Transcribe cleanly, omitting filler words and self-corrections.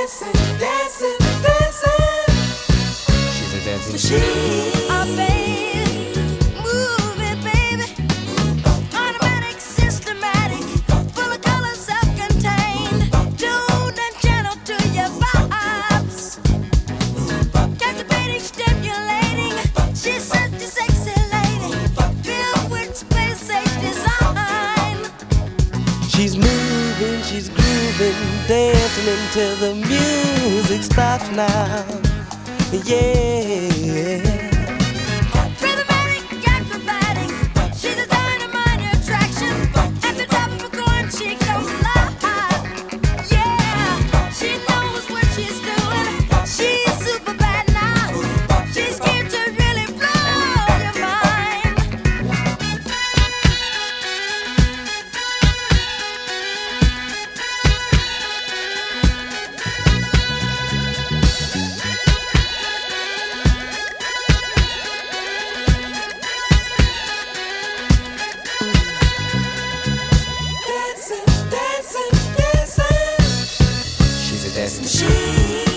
dancing, dancing. She's a dancing Machine. Oh, babe, move it, baby. Automatic, systematic, full of color, self-contained, tuned and gentle to your vibes. Captivating, stimulating. She's such a sexy lady, filled with space-age design. She's moving, she's grooving, dancing until the music stops now. Yeah. Rhythmatic, acrobatic, she's a dynamite attraction. At the top of a coin, she goes live. Yeah, she knows what she's doing. She's super bad now. She's here to really blow your mind. Dancing, dancing, dancing. She's a dancing Machine.